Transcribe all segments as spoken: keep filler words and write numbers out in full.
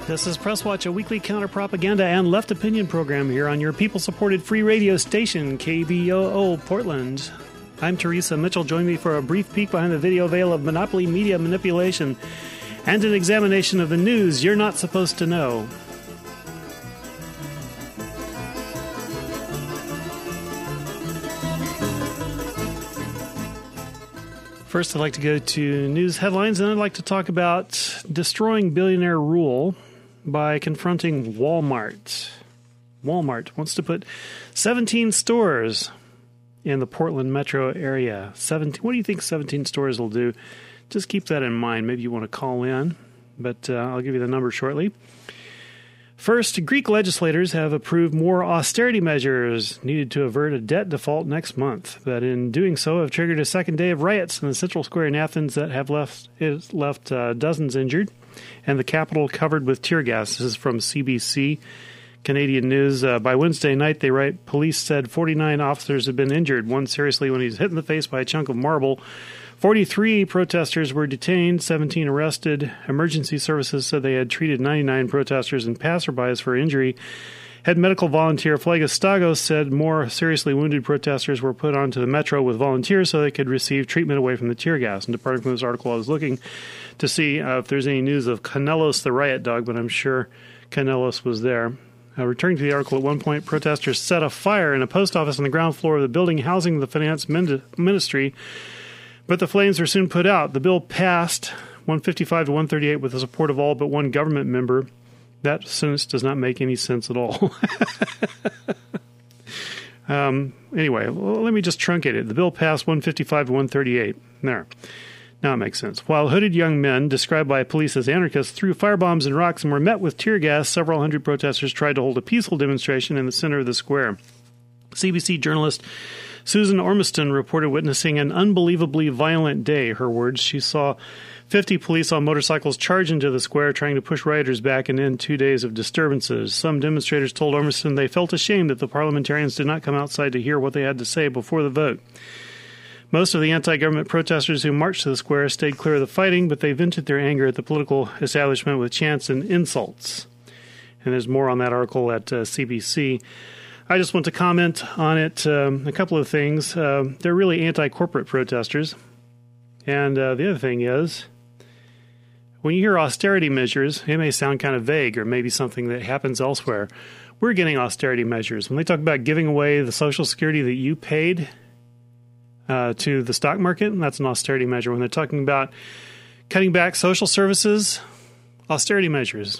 This is Press Watch, a weekly counter-propaganda and left opinion program here on your people-supported free radio station, K B O O Portland. I'm Teresa Mitchell. Join me for a brief peek behind the video veil of monopoly media manipulation and an examination of the news you're not supposed to know. First, I'd like to go to news headlines, and I'd like to talk about destroying billionaire rule by confronting Walmart. Walmart wants to put seventeen stores in the Portland metro area. seventeen, what do you think seventeen stores will do? Just keep that in mind. Maybe you want to call in, but uh, I'll give you the number shortly. First, Greek legislators have approved more austerity measures needed to avert a debt default next month, but in doing so have triggered a second day of riots in the central square in Athens that have left it left uh, dozens injured, and the capital covered with tear gas. This is from C B C Canadian News. Uh, by Wednesday night, they write, police said forty-nine officers had been injured, one seriously when he was hit in the face by a chunk of marble. forty-three protesters were detained, seventeen arrested. Emergency services said they had treated ninety-nine protesters and passerbys for injury. Head medical volunteer Flagus Stagos said more seriously wounded protesters were put onto the metro with volunteers so they could receive treatment away from the tear gas. And departing from this article, I was looking to see uh, if there's any news of Canelos the riot dog, but I'm sure Canelos was there. Uh, returning to the article, at one point, protesters set a fire in a post office on the ground floor of the building housing the finance min- ministry, but the flames were soon put out. The bill passed one fifty-five to one thirty-eight with the support of all but one government member. That sentence does not make any sense at all. um, anyway, well, let me just truncate it. The bill passed one fifty-five to one thirty-eight. There. Now it makes sense. While hooded young men, described by police as anarchists, threw firebombs and rocks and were met with tear gas, several hundred protesters tried to hold a peaceful demonstration in the center of the square. C B C journalist Susan Ormiston reported witnessing an unbelievably violent day. Her words, she saw fifty police on motorcycles charge into the square trying to push rioters back and end two days of disturbances. Some demonstrators told Ormiston they felt ashamed that the parliamentarians did not come outside to hear what they had to say before the vote. Most of the anti-government protesters who marched to the square stayed clear of the fighting, but they vented their anger at the political establishment with chants and insults. And there's more on that article at uh, C B C. I just want to comment on it, um, a couple of things. Uh, they're really anti-corporate protesters. And uh, the other thing is, when you hear austerity measures, it may sound kind of vague or maybe something that happens elsewhere. We're getting austerity measures. When they talk about giving away the Social Security that you paid uh, to the stock market, that's an austerity measure. When they're talking about cutting back social services, austerity measures.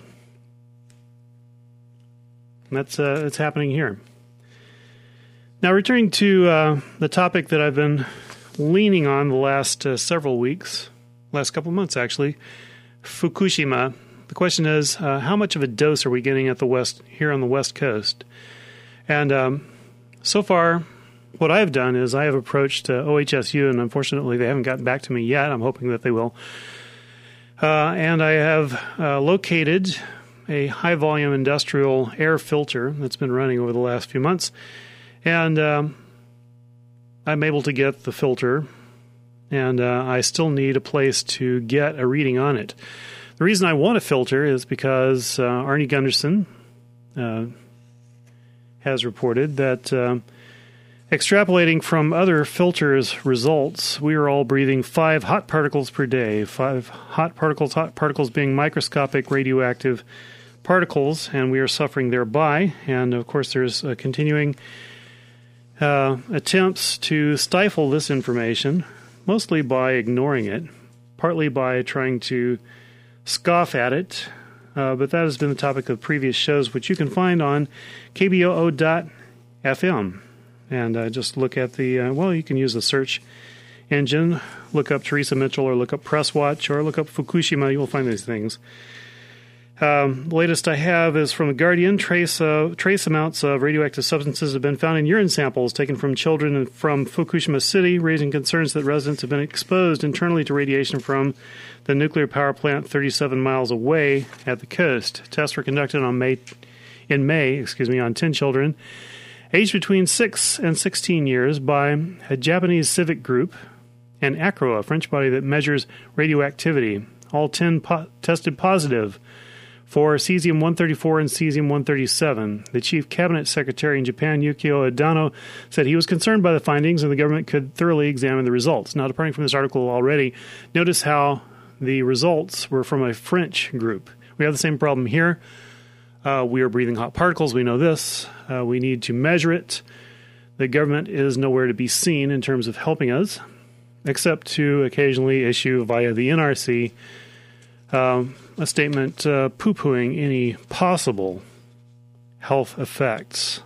And that's uh, that's happening here. Now, returning to uh, the topic that I've been leaning on the last uh, several weeks, last couple of months actually, Fukushima. The question is, uh, how much of a dose are we getting at the west here on the West Coast? And um, so far, what I've done is I have approached uh, O H S U, and unfortunately they haven't gotten back to me yet. I'm hoping that they will. Uh, and I have uh, located a high-volume industrial air filter that's been running over the last few months. And um, I'm able to get the filter, and uh, I still need a place to get a reading on it. The reason I want a filter is because uh, Arnie Gunderson uh, has reported that uh, extrapolating from other filters' results, we are all breathing five hot particles per day. Five hot particles, hot particles being microscopic radioactive particles, and we are suffering thereby. And, of course, there's a continuing Uh, attempts to stifle this information, mostly by ignoring it, partly by trying to scoff at it, uh, but that has been the topic of previous shows, which you can find on K B O O dot F M. And uh, just look at the, uh, well, you can use the search engine, look up Teresa Mitchell, or look up Press Watch, or look up Fukushima. You will find these things. Um, the latest I have is from The Guardian. Trace uh, trace amounts of radioactive substances have been found in urine samples taken from children from Fukushima City, raising concerns that residents have been exposed internally to radiation from the nuclear power plant thirty-seven miles away at the coast. Tests were conducted on May, in May, excuse me, on ten children aged between six and sixteen years by a Japanese civic group and ACRO, a French body that measures radioactivity. All ten po- tested positive for cesium one thirty-four and cesium one thirty-seven. The chief cabinet secretary in Japan, Yukio Edano, said he was concerned by the findings and the government could thoroughly examine the results. Now, departing from this article already, notice how the results were from a French group. We have the same problem here. Uh, we are breathing hot particles. We know this. Uh, we need to measure it. The government is nowhere to be seen in terms of helping us, except to occasionally issue via the N R C um, a statement uh, poo-pooing any possible health effects.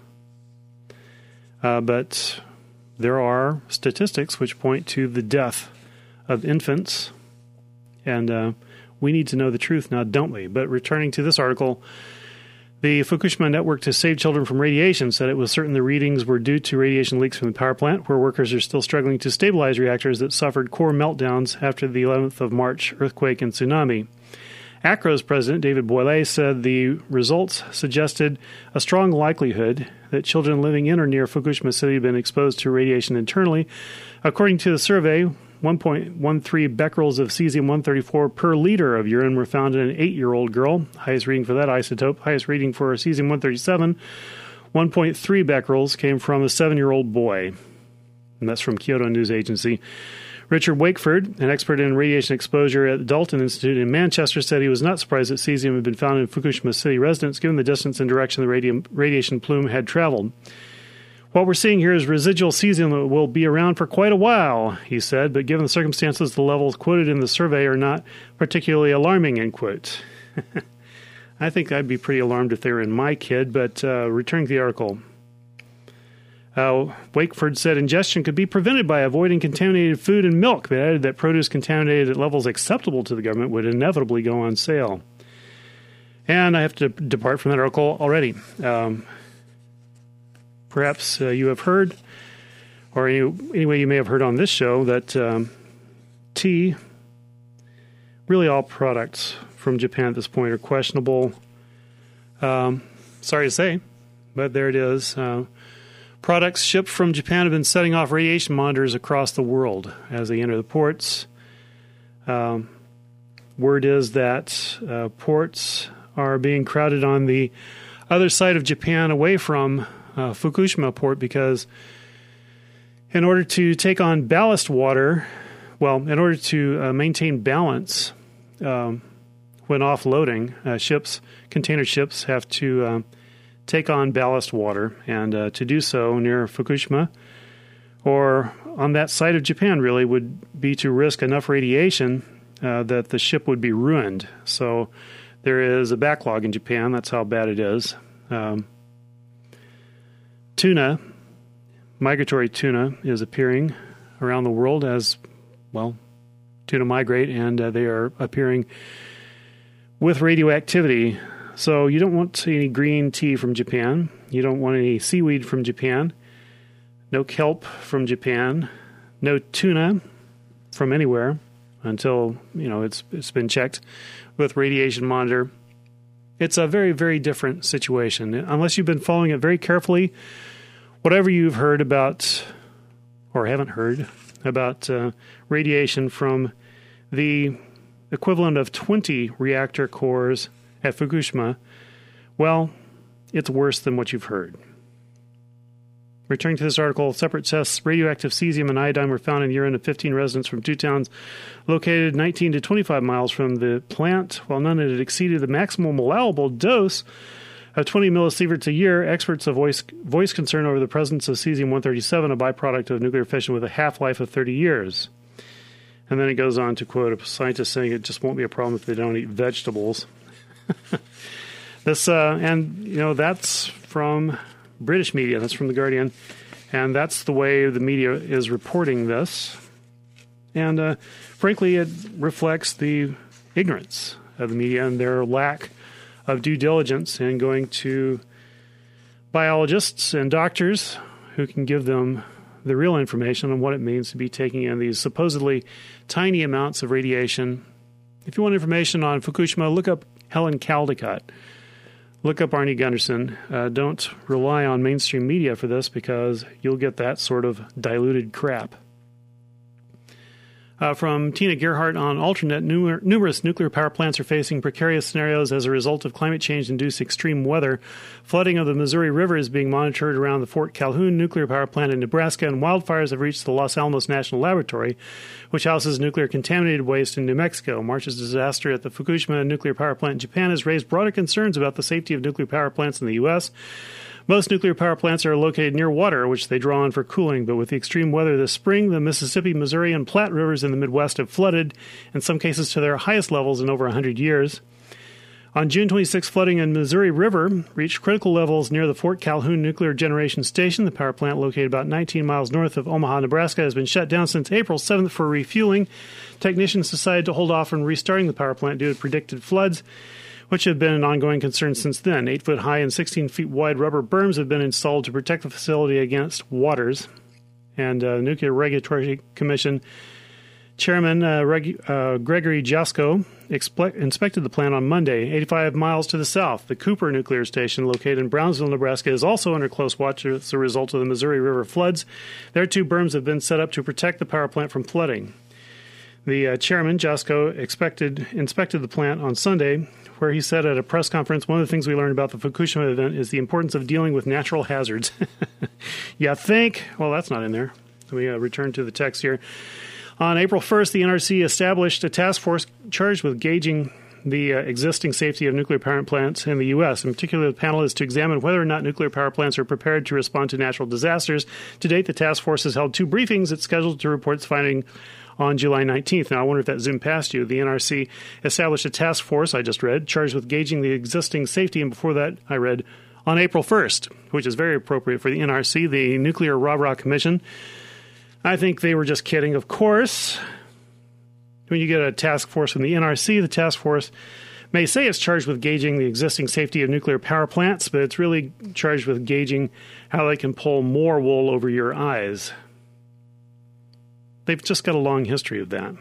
Uh, but there are statistics which point to the death of infants, and uh, we need to know the truth now, don't we? But returning to this article, the Fukushima Network to Save Children from Radiation said it was certain the readings were due to radiation leaks from the power plant, where workers are still struggling to stabilize reactors that suffered core meltdowns after the eleventh of March earthquake and tsunami. ACRO's president, David Boyle, said the results suggested a strong likelihood that children living in or near Fukushima City have been exposed to radiation internally. According to the survey, one point one three becquerels of cesium one thirty-four per liter of urine were found in an eight-year-old girl. Highest reading for that isotope. Highest reading for cesium one thirty-seven, one point three becquerels, came from a seven-year-old boy. And that's from Kyoto News Agency. Richard Wakeford, an expert in radiation exposure at the Dalton Institute in Manchester, said he was not surprised that cesium had been found in Fukushima City residents, given the distance and direction the radium, radiation plume had traveled. What we're seeing here is residual cesium that will be around for quite a while, he said, but given the circumstances, the levels quoted in the survey are not particularly alarming, end quote. I think I'd be pretty alarmed if they were in my kid, but uh, returning to the article. Uh, Wakeford said ingestion could be prevented by avoiding contaminated food and milk, but added that produce contaminated at levels acceptable to the government would inevitably go on sale. And I have to depart from that article already. Um, perhaps uh, you have heard, or any, anyway you may have heard on this show, that um, tea, really all products from Japan at this point are questionable. Um, sorry to say, but there it is. Uh, Products shipped from Japan have been setting off radiation monitors across the world as they enter the ports. Um, word is that uh, ports are being crowded on the other side of Japan away from uh, Fukushima port because in order to take on ballast water, well, in order to uh, maintain balance um, when offloading, uh, ships, container ships have to Uh, take on ballast water, and uh, to do so near Fukushima or on that side of Japan really would be to risk enough radiation uh, that the ship would be ruined. So there is a backlog in Japan. That's how bad it is. Um, tuna, migratory tuna, is appearing around the world as, well, tuna migrate, and uh, they are appearing with radioactivity. So you don't want any green tea from Japan. You don't want any seaweed from Japan. No kelp from Japan. No tuna from anywhere until, you know, it's it's been checked with radiation monitor. It's a very, very different situation. Unless you've been following it very carefully, whatever you've heard about or haven't heard about uh, radiation from the equivalent of twenty reactor cores at Fukushima, well, it's worse than what you've heard. Returning to this article, separate tests, radioactive cesium and iodine were found in urine of fifteen residents from two towns located nineteen to twenty-five miles from the plant. While none had exceeded the maximum allowable dose of twenty millisieverts a year, experts have voiced voice concern over the presence of cesium one thirty-seven, a byproduct of nuclear fission with a half-life of thirty years. And then it goes on to quote a scientist saying it just won't be a problem if they don't eat vegetables. this uh, and you know that's from British media. That's from The Guardian, and that's the way the media is reporting this. And uh, frankly, it reflects the ignorance of the media and their lack of due diligence in going to biologists and doctors who can give them the real information on what it means to be taking in these supposedly tiny amounts of radiation. If you want information on Fukushima, look up Helen Caldicott. Look up Arnie Gunderson. Uh, don't rely on mainstream media for this because you'll get that sort of diluted crap. Uh, from Tina Gerhardt on Alternet, numer- numerous nuclear power plants are facing precarious scenarios as a result of climate change-induced extreme weather. Flooding of the Missouri River is being monitored around the Fort Calhoun nuclear power plant in Nebraska, and wildfires have reached the Los Alamos National Laboratory, which houses nuclear contaminated waste in New Mexico. March's disaster at the Fukushima nuclear power plant in Japan has raised broader concerns about the safety of nuclear power plants in the U S Most nuclear power plants are located near water, which they draw on for cooling, but with the extreme weather this spring, the Mississippi, Missouri, and Platte rivers in the Midwest have flooded, in some cases to their highest levels in over one hundred years. On June twenty-sixth, flooding in Missouri River reached critical levels near the Fort Calhoun Nuclear Generation Station. The power plant, located about nineteen miles north of Omaha, Nebraska, has been shut down since April seventh for refueling. Technicians decided to hold off on restarting the power plant due to predicted floods, which have been an ongoing concern since then. Eight-foot-high and sixteen feet wide rubber berms have been installed to protect the facility against waters. And uh, the Nuclear Regulatory Commission Chairman uh, Reg- uh, Gregory Jasko expe- inspected the plant on Monday, eighty-five miles to the south. The Cooper Nuclear Station, located in Brownsville, Nebraska, is also under close watch as a result of the Missouri River floods. Their two berms have been set up to protect the power plant from flooding. The uh, chairman, Jasko, expected, inspected the plant on Sunday, where he said at a press conference, one of the things we learned about the Fukushima event is the importance of dealing with natural hazards. You think? Well, that's not in there. Let me uh, return to the text here. On April first, the N R C established a task force charged with gauging the uh, existing safety of nuclear power plants in the U S. In particular, the panel is to examine whether or not nuclear power plants are prepared to respond to natural disasters. To date, the task force has held two briefings. It's scheduled to report its finding on July nineteenth. Now, I wonder if that zoomed past you. The N R C established a task force, I just read, charged with gauging the existing safety, and before that, I read, on April first, which is very appropriate for the N R C, the Nuclear Rah-Rah Commission. I think they were just kidding, of course. When you get a task force from the N R C, the task force may say it's charged with gauging the existing safety of nuclear power plants, but it's really charged with gauging how they can pull more wool over your eyes. They've just got a long history of that.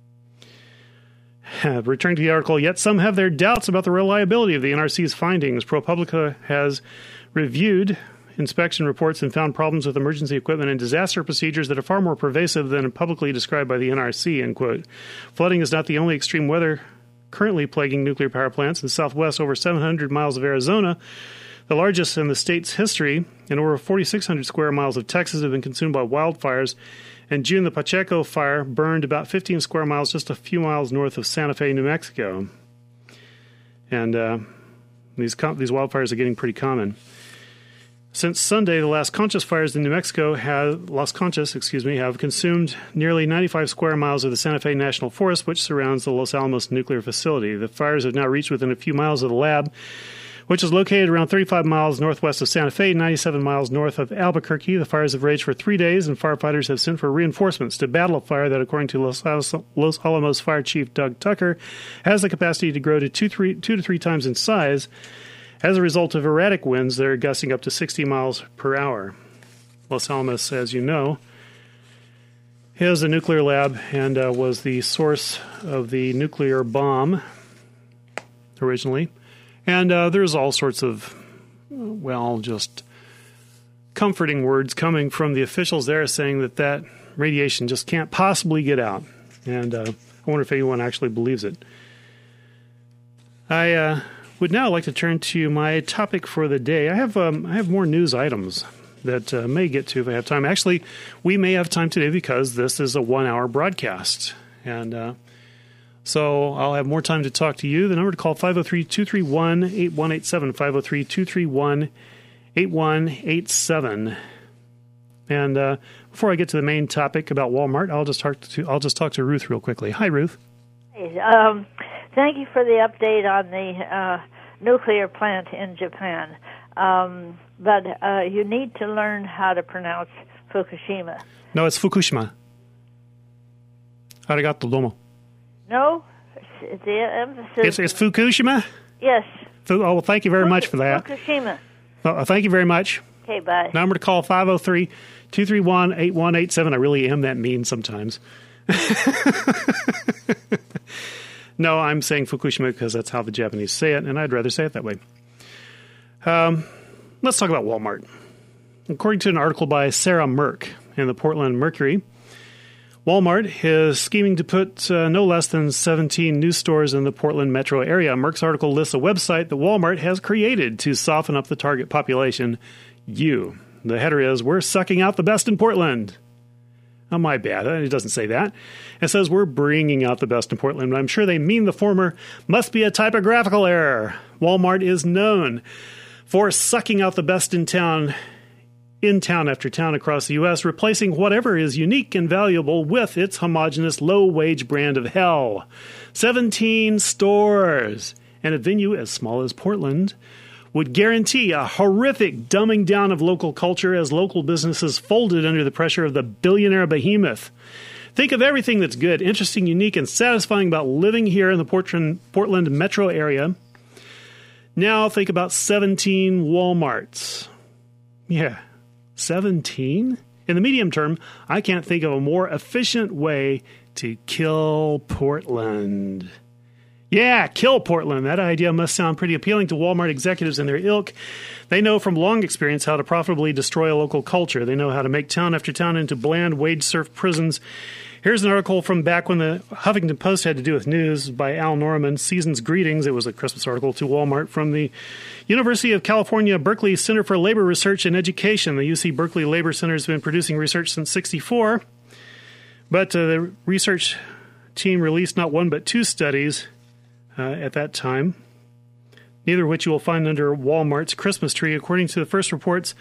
Returning to the article, yet some have their doubts about the reliability of the N R C's findings. ProPublica has reviewed inspection reports and found problems with emergency equipment and disaster procedures that are far more pervasive than publicly described by the N R C, end quote. Flooding is not the only extreme weather currently plaguing nuclear power plants. In the southwest, over seven hundred miles of Arizona, the largest in the state's history, and over forty-six hundred square miles of Texas have been consumed by wildfires. In June, the Pacheco fire burned about fifteen square miles just a few miles north of Santa Fe, New Mexico. And uh, these com- these wildfires are getting pretty common. Since Sunday, the Las Conchas fires in New Mexico have Las Conchas, excuse me, have consumed nearly ninety-five square miles of the Santa Fe National Forest, which surrounds the Los Alamos nuclear facility. The fires have now reached within a few miles of the lab, which is located around thirty-five miles northwest of Santa Fe, ninety-seven miles north of Albuquerque. The fires have raged for three days, and firefighters have sent for reinforcements to battle a fire that, according to Los, Los Alamos Fire Chief Doug Tucker, has the capacity to grow to two, three, two to three times in size as a result of erratic winds that are gusting up to sixty miles per hour. Los Alamos, as you know, is a nuclear lab and uh, was the source of the nuclear bomb originally. And uh, there's all sorts of, well, just comforting words coming from the officials there saying that that radiation just can't possibly get out. And uh, I wonder if anyone actually believes it. I uh, would now like to turn to my topic for the day. I have um, I have more news items that uh, may get to if I have time. Actually, we may have time today because this is a one-hour broadcast. And uh So I'll have more time to talk to you. The number to call, five oh three, two three one, eight one eight seven, five oh three, two three one, eight one eight seven. And uh, before I get to the main topic about Walmart, I'll just talk to I'll just talk to Ruth real quickly. Hi, Ruth. Hey, um, thank you for the update on the uh, nuclear plant in Japan. Um, but uh, you need to learn how to pronounce Fukushima. No, it's Fukushima. Arigato domo. No, it's the emphasis. It's, it's Fukushima? Yes. Fu- oh, well, thank you very Fuku- much for that. Fukushima. Oh, thank you very much. Okay, bye. Number to call, five oh three, two three one, eight one eight seven. I really am that mean sometimes. No, I'm saying Fukushima because that's how the Japanese say it, and I'd rather say it that way. Um, let's talk about Walmart. According to an article by Sarah Merck in the Portland Mercury, Walmart is scheming to put uh, no less than seventeen new stores in the Portland metro area. Merck's article lists a website that Walmart has created to soften up the target population, you. The header is, we're sucking out the best in Portland. Oh, my bad. It doesn't say that. It says we're bringing out the best in Portland. But I'm sure they mean the former must be a typographical error. Walmart is known for sucking out the best in town in town after town across the U S, replacing whatever is unique and valuable with its homogenous low-wage brand of hell. seventeen stores and a venue as small as Portland would guarantee a horrific dumbing down of local culture as local businesses folded under the pressure of the billionaire behemoth. Think of everything that's good, interesting, unique, and satisfying about living here in the Portland, Portland metro area. Now think about seventeen Walmarts. Yeah. seventeen? In the medium term, I can't think of a more efficient way to kill Portland. Yeah, kill Portland. That idea must sound pretty appealing to Walmart executives and their ilk. They know from long experience how to profitably destroy a local culture. They know how to make town after town into bland, wage-serfed prisons. Here's an article from back when the Huffington Post had to do with news by Al Norman. Season's Greetings. It was a Christmas article to Walmart from the University of California, Berkeley Center for Labor Research and Education. The U C Berkeley Labor Center has been producing research since sixty-four. But uh, the research team released not one but two studies uh, at that time, neither of which you will find under Walmart's Christmas tree. According to the first reports,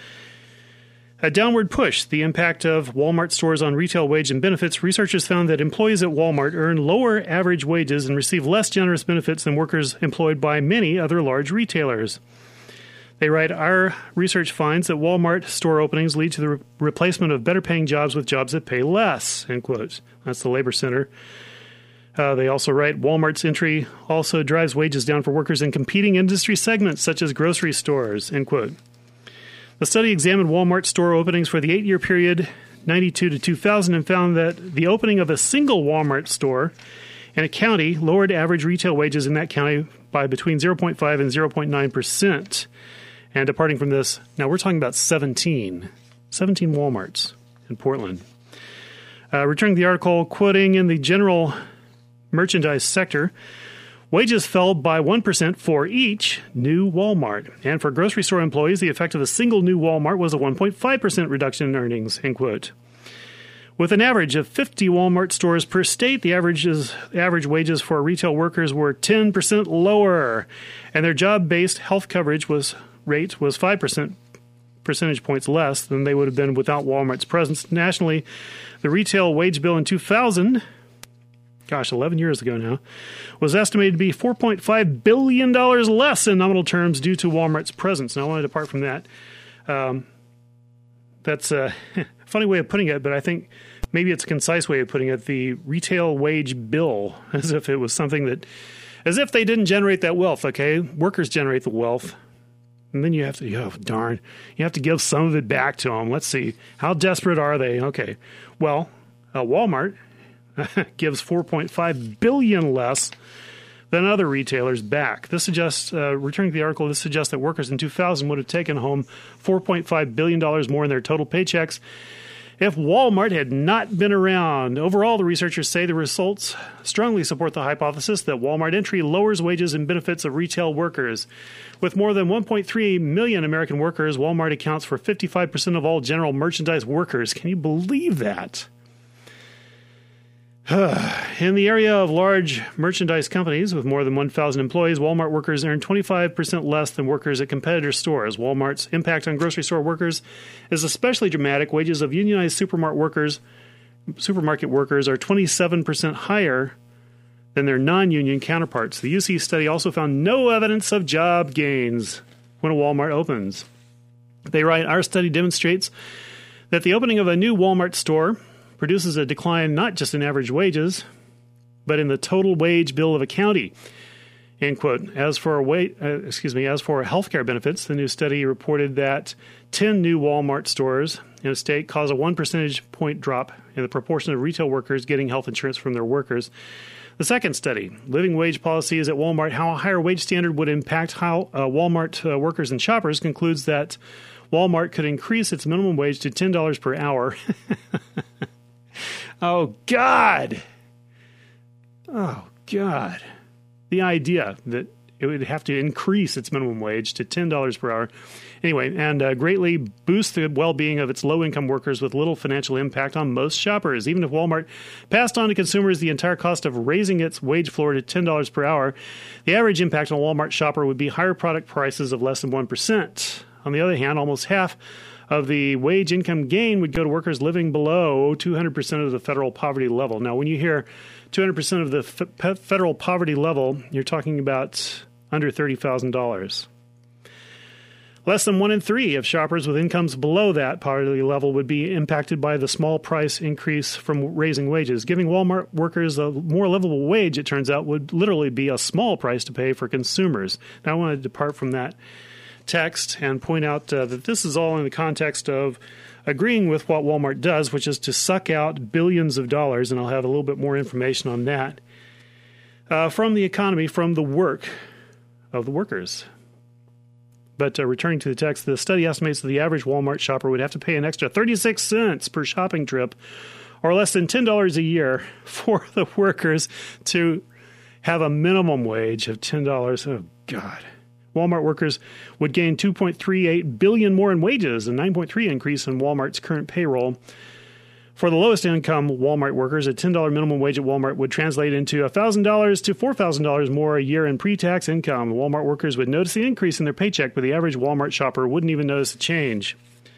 a downward push, the impact of Walmart stores on retail wage and benefits, researchers found that employees at Walmart earn lower average wages and receive less generous benefits than workers employed by many other large retailers. They write, our research finds that Walmart store openings lead to the re- replacement of better-paying jobs with jobs that pay less, end quote. That's the Labor Center. Uh, they also write, Walmart's entry also drives wages down for workers in competing industry segments, such as grocery stores, end quote. The study examined Walmart store openings for the eight-year period, ninety-two to two thousand, and found that the opening of a single Walmart store in a county lowered average retail wages in that county by between zero point five and zero point nine percent. And departing from this, now we're talking about seventeen. seventeen Walmarts in Portland. Uh, returning to the article, quoting in the general merchandise sector, wages fell by one percent for each new Walmart. And for grocery store employees, the effect of a single new Walmart was a one point five percent reduction in earnings, end quote. With an average of fifty Walmart stores per state, the averages, average wages for retail workers were ten percent lower, and their job-based health coverage was rate was five percent percentage points less than they would have been without Walmart's presence. Nationally, the retail wage bill in two thousand, gosh, eleven years ago now, was estimated to be four point five billion dollars less in nominal terms due to Walmart's presence. Now, I want to depart from that. Um, that's a funny way of putting it, but I think maybe it's a concise way of putting it. The retail wage bill, as if it was something that, as if they didn't generate that wealth, okay? Workers generate the wealth. And then you have to, oh, darn, you have to give some of it back to them. Let's see. How desperate are they? Okay. Well, uh, Walmart gives four point five billion dollars less than other retailers back. This suggests, uh, returning to the article, this suggests that workers in two thousand would have taken home four point five billion dollars more in their total paychecks if Walmart had not been around. Overall, the researchers say the results strongly support the hypothesis that Walmart entry lowers wages and benefits of retail workers. With more than one point three million American workers, Walmart accounts for fifty-five percent of all general merchandise workers. Can you believe that? In the area of large merchandise companies with more than one thousand employees, Walmart workers earn twenty-five percent less than workers at competitor stores. Walmart's impact on grocery store workers is especially dramatic. Wages of unionized supermarket workers, supermarket workers are twenty-seven percent higher than their non-union counterparts. The U C study also found no evidence of job gains when a Walmart opens. They write, our study demonstrates that the opening of a new Walmart store produces a decline not just in average wages, but in the total wage bill of a county. End quote. As for wait, uh, excuse me, as for healthcare benefits, the new study reported that ten new Walmart stores in a state cause a one percentage point drop in the proportion of retail workers getting health insurance from their workers. The second study, living wage policies at Walmart, how a higher wage standard would impact how uh, Walmart uh, workers and shoppers, concludes that Walmart could increase its minimum wage to ten dollars per hour. Oh, God. Oh, God. The idea that it would have to increase its minimum wage to ten dollars per hour. Anyway, and uh, greatly boost the well-being of its low-income workers with little financial impact on most shoppers. Even if Walmart passed on to consumers the entire cost of raising its wage floor to ten dollars per hour, the average impact on a Walmart shopper would be higher product prices of less than one percent. On the other hand, almost half of the wage income gain would go to workers living below two hundred percent of the federal poverty level. Now, when you hear two hundred percent of the f- federal poverty level, you're talking about under thirty thousand dollars. Less than one in three of shoppers with incomes below that poverty level would be impacted by the small price increase from raising wages. Giving Walmart workers a more livable wage, it turns out, would literally be a small price to pay for consumers. Now, I want to depart from that text and point out uh, that this is all in the context of agreeing with what Walmart does, which is to suck out billions of dollars, and I'll have a little bit more information on that, uh, from the economy, from the work of the workers. But uh, returning to the text, the study estimates that the average Walmart shopper would have to pay an extra thirty-six cents per shopping trip, or less than ten dollars a year, for the workers to have a minimum wage of ten dollars. Oh, God. Walmart workers would gain two point three eight billion dollars more in wages, a nine point three increase in Walmart's current payroll. For the lowest income Walmart workers, a ten dollars minimum wage at Walmart would translate into one thousand dollars to four thousand dollars more a year in pre-tax income. Walmart workers would notice the increase in their paycheck, but the average Walmart shopper wouldn't even notice the change.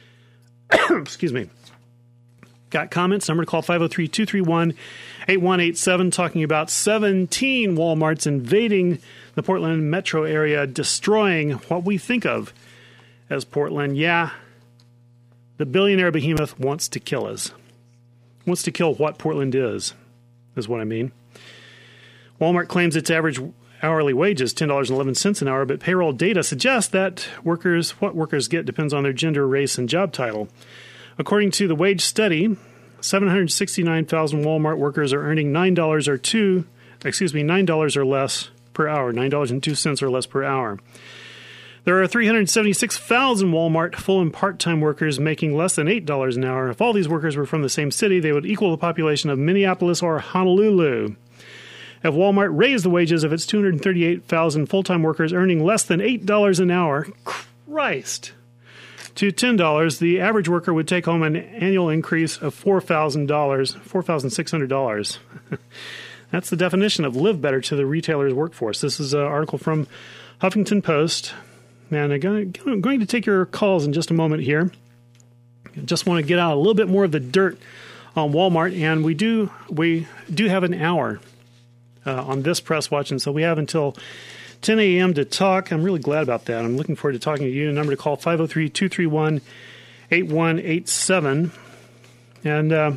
Excuse me. Got comments? Number to call five oh three, two three one, eight one eight seven, talking about seventeen Walmarts invading the Portland metro area, destroying what we think of as Portland. Yeah, the billionaire behemoth wants to kill us. Wants to kill what Portland is, is what I mean. Walmart claims its average hourly wage is ten dollars and eleven cents an hour, but payroll data suggests that workers, what workers get depends on their gender, race, and job title. According to the wage study, seven hundred sixty-nine thousand Walmart workers are earning nine dollars or two, excuse me, nine dollars or less per hour, nine dollars and two cents or less per hour. There are three hundred seventy-six thousand Walmart full and part-time workers making less than eight dollars an hour. If all these workers were from the same city, they would equal the population of Minneapolis or Honolulu. If Walmart raised the wages of its two hundred thirty-eight thousand full-time workers earning less than eight dollars an hour, Christ, to ten dollars, the average worker would take home an annual increase of four thousand dollars, four thousand six hundred dollars. That's the definition of live better to the retailer's workforce. This is an article from Huffington Post. And I'm going to take your calls in just a moment here. I just want to get out a little bit more of the dirt on Walmart, and we do we do have an hour uh, on this Press Watch, and so we have until ten a.m. to talk. I'm really glad about that. I'm looking forward to talking to you. The number to call, five oh three, two three one, eight one eight seven. And uh,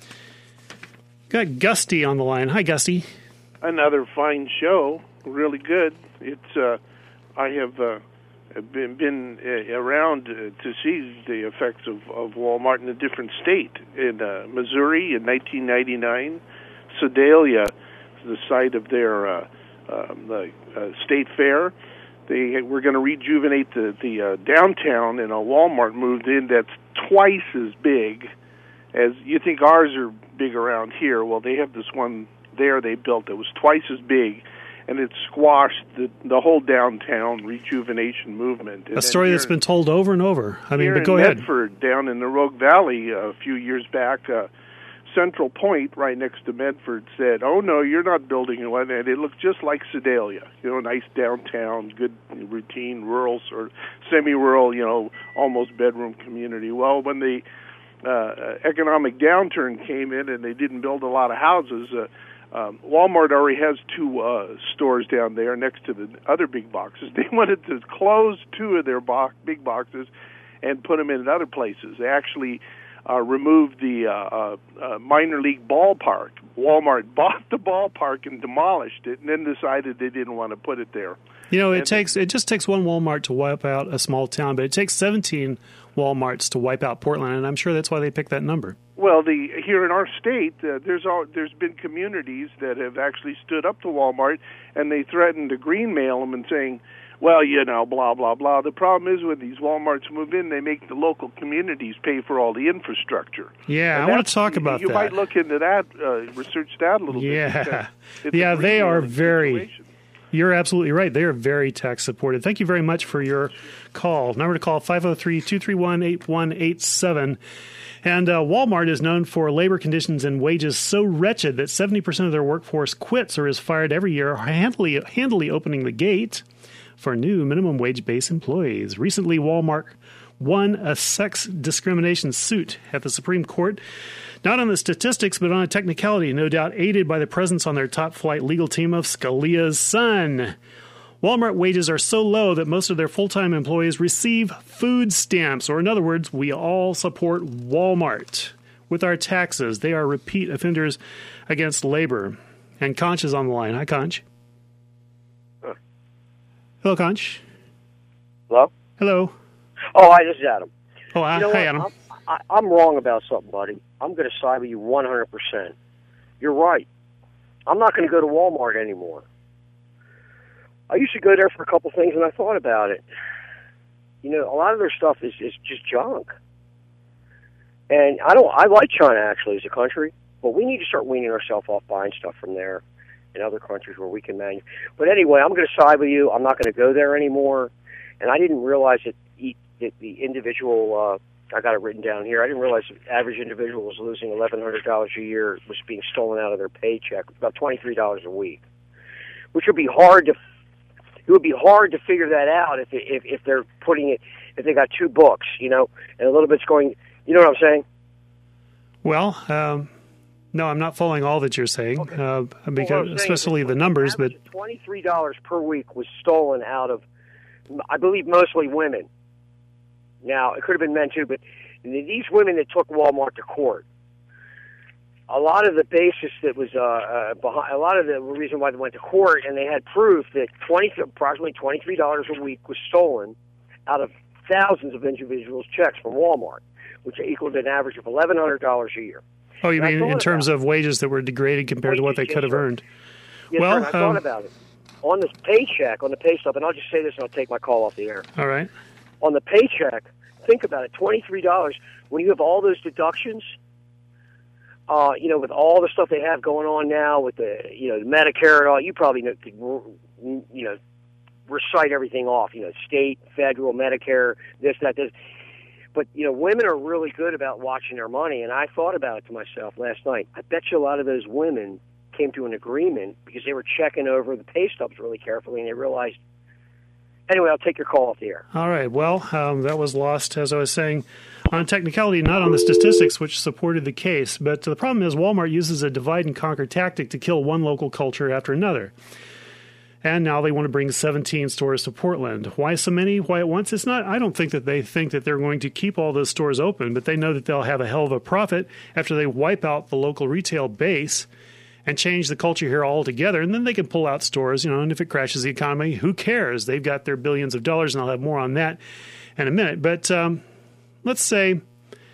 got Gusty on the line. Hi, Gusty. Another fine show. Really good. It's uh, I have... Uh, been, been uh, around uh, to see the effects of, of Walmart in a different state. In uh, Missouri in nineteen ninety-nine, Sedalia, the site of their uh, um, the, uh, state fair, they were going to rejuvenate the, the uh, downtown, and a Walmart moved in that's twice as big as, you think ours are big around here. Well, they have this one there they built that was twice as big, and it squashed the, the whole downtown rejuvenation movement. And a story that's in, been told over and over. I mean, but go in ahead. Medford, down in the Rogue Valley a few years back, uh, Central Point, right next to Medford, said, oh, no, you're not building one, and it looked just like Sedalia. You know, nice downtown, good routine, rural, or semi-rural, you know, almost bedroom community. Well, when the uh, economic downturn came in and they didn't build a lot of houses, uh, Um, Walmart already has two uh, stores down there next to the other big boxes. They wanted to close two of their bo- big boxes and put them in other places. They actually uh, removed the uh, uh, uh, minor league ballpark. Walmart bought the ballpark and demolished it, and then decided they didn't want to put it there. You know, it and takes it just takes one Walmart to wipe out a small town, but it takes seventeen Walmarts to wipe out Portland, and I'm sure that's why they picked that number. Well, the here in our state, uh, there's all, there's been communities that have actually stood up to Walmart, and they threatened to green mail them and saying, well, you know, blah, blah, blah. The problem is when these Walmarts move in, they make the local communities pay for all the infrastructure. Yeah, and I want to talk about you that. You might look into that, uh, research that a little yeah. bit. Yeah, they are very... Situation. You're absolutely right. They are very tax supported. Thank you very much for your call. Number to call, five oh three, two three one, eight one eight seven. And uh, Walmart is known for labor conditions and wages so wretched that seventy percent of their workforce quits or is fired every year, handily, handily opening the gate for new minimum wage-based employees. Recently, Walmart won a sex discrimination suit at the Supreme Court. Not on the statistics, but on a technicality, no doubt aided by the presence on their top-flight legal team of Scalia's son. Walmart wages are so low that most of their full-time employees receive food stamps, or in other words, we all support Walmart. With our taxes, they are repeat offenders against labor. And Conch is on the line. Hi, Conch. Huh. Hello, Conch. Hello? Hello. Oh, hi, this is Adam. Oh, uh, you know hi, what? Adam. I'm, I, I'm wrong about something, buddy. I'm going to side with you one hundred percent. You're right. I'm not going to go to Walmart anymore. I used to go there for a couple things, and I thought about it. You know, a lot of their stuff is, is just junk. And I don't. I like China, actually, as a country, but we need to start weaning ourselves off buying stuff from there in other countries where we can manufacture. But anyway, I'm going to side with you. I'm not going to go there anymore. And I didn't realize that, that the individual... Uh, I got it written down here. I didn't realize the average individual was losing eleven hundred dollars a year, was being stolen out of their paycheck, about twenty-three dollars a week, which would be hard to, it would be hard to figure that out if, if, if they're putting it, if they got two books, you know, and a little bit's going, you know what I'm saying? Well, um, no, I'm not following all that you're saying, okay. uh, because well, especially the numbers, but twenty-three dollars per week was stolen out of, I believe, mostly women. Now, it could have been men, too, but these women that took Walmart to court, a lot of the basis that was uh, uh, behind, a lot of the reason why they went to court, and they had proof that twenty, approximately twenty-three dollars a week was stolen out of thousands of individuals' checks from Walmart, which equaled an average of eleven hundred dollars a year. Oh, you and mean in terms of wages that were degraded compared wages, to what they could have earned? Yes, well, sir, I thought um, about it. On this paycheck, on the pay stub, and I'll just say this and I'll take my call off the air. All right. On the paycheck, think about it, twenty-three dollars, when you have all those deductions, uh, you know, with all the stuff they have going on now with the, you know, the Medicare and all, you probably know, you know, recite everything off, you know, state, federal, Medicare, this, that, this. But, you know, women are really good about watching their money, and I thought about it to myself last night. I bet you a lot of those women came to an agreement because they were checking over the pay stubs really carefully, and they realized, anyway, I'll take your call off the air. All right. Well, um, that was lost, as I was saying, on technicality, not on the statistics, which supported the case. But the problem is Walmart uses a divide-and-conquer tactic to kill one local culture after another. And now they want to bring seventeen stores to Portland. Why so many? Why at once? It's not. I don't think that they think that they're going to keep all those stores open, but they know that they'll have a hell of a profit after they wipe out the local retail base and change the culture here altogether, and then they can pull out stores, you know, and if it crashes the economy, who cares? They've got their billions of dollars, and I'll have more on that in a minute. But um, let's say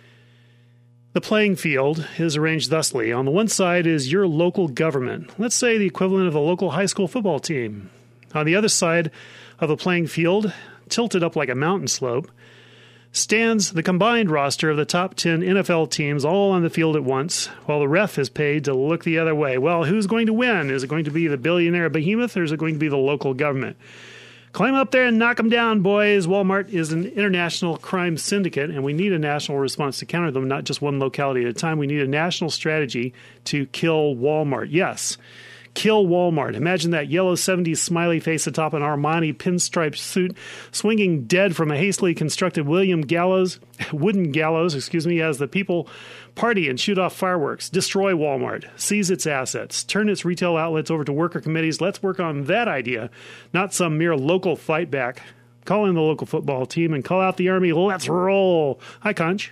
the playing field is arranged thusly. On the one side is your local government. Let's say the equivalent of a local high school football team. On the other side of the playing field, tilted up like a mountain slope, stands the combined roster of the top ten N F L teams all on the field at once, while the ref is paid to look the other way. Well, who's going to win? Is it going to be the billionaire behemoth, or is it going to be the local government? Climb up there and knock them down, boys. Walmart is an international crime syndicate, and we need a national response to counter them, not just one locality at a time. We need a national strategy to kill Walmart. Yes. Kill Walmart. Imagine that yellow seventies smiley face atop an Armani pinstripe suit, swinging dead from a hastily constructed William Gallows, wooden gallows, excuse me, as the people party and shoot off fireworks. Destroy Walmart. Seize its assets. Turn its retail outlets over to worker committees. Let's work on that idea, not some mere local fight back. Call in the local football team and call out the Army. Let's roll. Hi, Conch.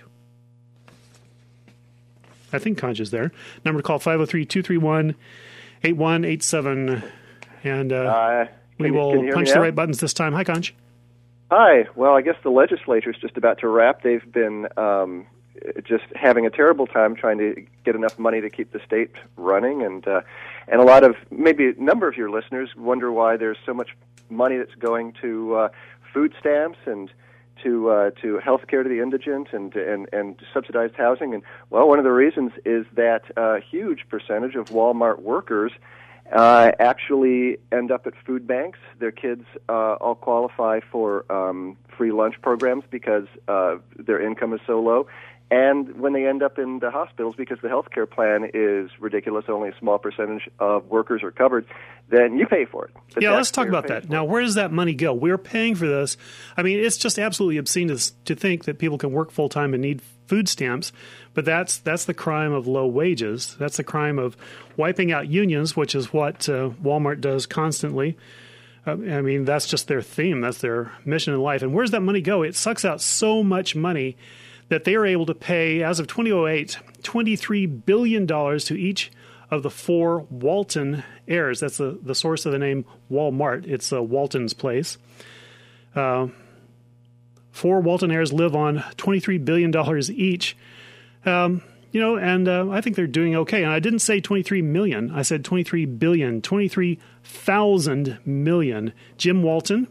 I think Conch is there. Number to call five oh three, two three one, eight one eight seven, and uh, uh, we will punch the right buttons this time. Hi, Conch. Hi. Well, I guess the legislature is just about to wrap. They've been um, just having a terrible time trying to get enough money to keep the state running, and uh, and a lot of, maybe a number of your listeners wonder why there's so much money that's going to uh, food stamps and to uh, to health care to the indigent and, and and subsidized housing. And well, one of the reasons is that a huge percentage of Walmart workers uh, actually end up at food banks. Their kids uh, all qualify for um, free lunch programs because uh, their income is so low. And when they end up in the hospitals, because the health care plan is ridiculous, only a small percentage of workers are covered, then you pay for it. The yeah, let's talk about pays that. Now, where does that money go? We're paying for this. I mean, it's just absolutely obscene to, to think that people can work full-time and need food stamps, but that's that's the crime of low wages. That's the crime of wiping out unions, which is what uh, Walmart does constantly. Uh, I mean, that's just their theme. That's their mission in life. And where does that money go? It sucks out so much money that they are able to pay, as of twenty oh eight, twenty-three billion dollars to each of the four Walton heirs. That's the, the source of the name Walmart. It's uh, Walton's place. Uh, four Walton heirs live on twenty-three billion dollars each. Um, you know, and uh, I think they're doing okay. And I didn't say twenty-three million. I said twenty-three billion, twenty-three thousand million. Jim Walton.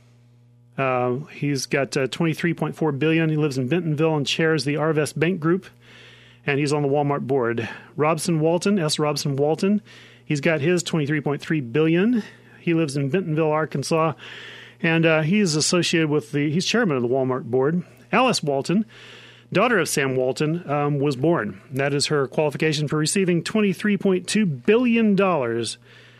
Uh, he's got uh, twenty-three point four billion dollars. He lives in Bentonville and chairs the Arvest Bank Group, and he's on the Walmart board. Robson Walton, S. Robson Walton, he's got his twenty-three point three billion dollars. He lives in Bentonville, Arkansas, and uh, he's associated with the, he's chairman of the Walmart board. Alice Walton, daughter of Sam Walton, um, was born. That is her qualification for receiving twenty-three point two billion dollars.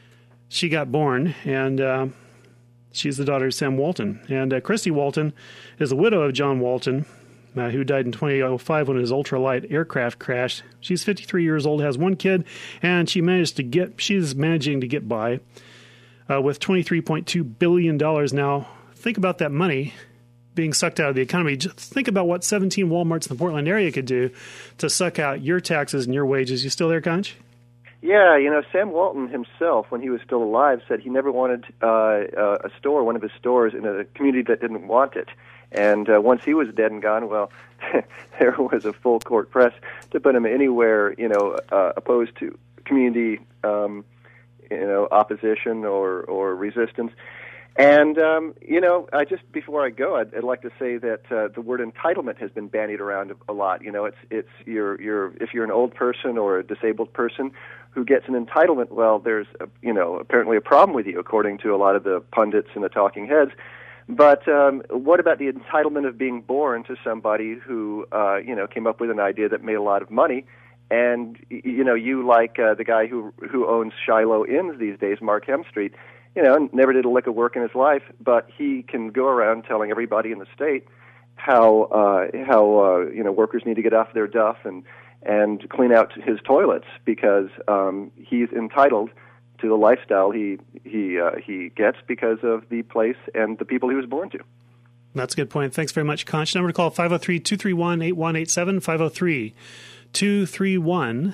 She got born, and uh, she's the daughter of Sam Walton. And uh, Christy Walton is the widow of John Walton, uh, who died in twenty oh five when his ultralight aircraft crashed. She's fifty-three years old, has one kid, and she managed to get, she's managing to get by uh, with twenty-three point two billion dollars. Now, think about that money being sucked out of the economy. Just think about what seventeen Walmarts in the Portland area could do to suck out your taxes and your wages. You still there, Conch? Yeah, you know, Sam Walton himself, when he was still alive, said he never wanted uh, uh, a store, one of his stores, in a community that didn't want it. And uh, once he was dead and gone, well, there was a full court press to put him anywhere, you know, uh, opposed to community, um, you know, opposition or, or resistance. And, um, you know, I just, before I go, I'd, I'd like to say that uh, the word entitlement has been bandied around a lot. You know, it's, it's, you're, you're, if you're an old person or a disabled person who gets an entitlement, well, there's, a, you know, apparently a problem with you, according to a lot of the pundits and the talking heads. But um, what about the entitlement of being born to somebody who, uh, you know, came up with an idea that made a lot of money? And, you know, you like uh, the guy who who owns Shiloh Inns these days, Mark Hemstreet, you know, never did a lick of work in his life, but he can go around telling everybody in the state how, uh, how uh, you know, workers need to get off their duff and, and clean out his toilets because um, he's entitled to the lifestyle he he uh, he gets because of the place and the people he was born to. That's a good point. Thanks very much, Conch. Number to call, five oh three, two three one, eight one eight seven, five oh three, two three one,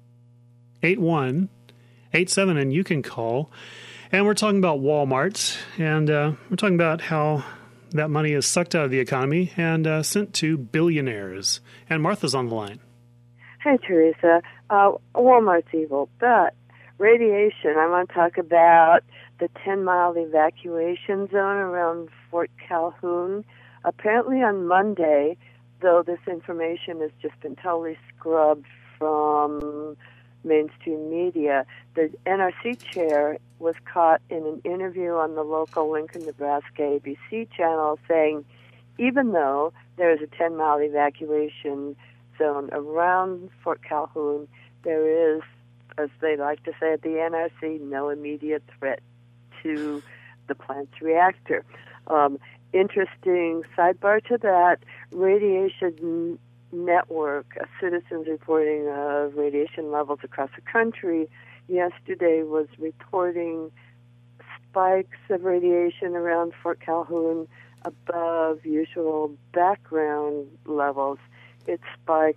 eight one eight seven, and you can call. And we're talking about Walmart, and uh, we're talking about how that money is sucked out of the economy and uh, sent to billionaires. And Martha's on the line. Hi, Teresa. Uh, Walmart's evil, but radiation, I want to talk about the ten-mile evacuation zone around Fort Calhoun. Apparently on Monday, though this information has just been totally scrubbed from mainstream media, the N R C chair was caught in an interview on the local Lincoln, Nebraska A B C channel saying even though there is a ten-mile evacuation zone around Fort Calhoun, there is, as they like to say at the N R C, no immediate threat to the plant's reactor. Um, interesting sidebar to that, Radiation Network, a citizens reporting of radiation levels across the country, yesterday was reporting spikes of radiation around Fort Calhoun above usual background levels. It spiked,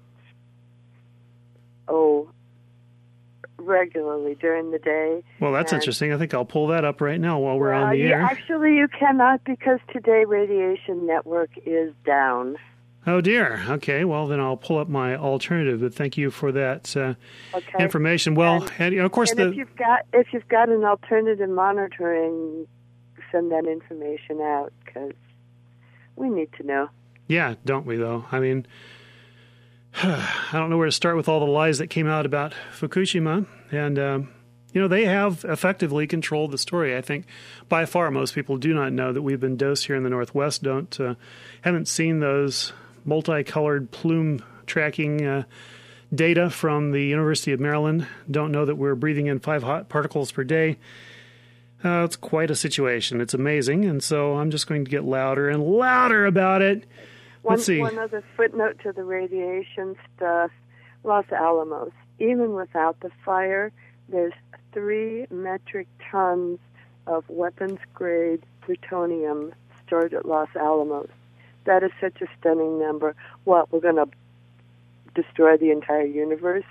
oh, regularly during the day. Well, that's and, interesting. I think I'll pull that up right now while we're well, on the yeah, air. Actually, you cannot because today Radiation Network is down. Oh, dear. Okay, well, then I'll pull up my alternative, but thank you for that uh, okay. information. Well, and, and of course, and the... if you've got if you've got an alternative monitoring send that information out because we need to know. Yeah, don't we, though? I mean, I don't know where to start with all the lies that came out about Fukushima. And, um, you know, they have effectively controlled the story. I think by far most people do not know that we've been dosed here in the Northwest, don't, uh, haven't seen those multicolored plume tracking uh, data from the University of Maryland, don't know that we're breathing in five hot particles per day. Uh, it's quite a situation. It's amazing. And so I'm just going to get louder and louder about it. One, Let's see. One other footnote to the radiation stuff. Los Alamos, even without the fire, there's three metric tons of weapons-grade plutonium stored at Los Alamos. That is such a stunning number. What, we're going to destroy the entire universe?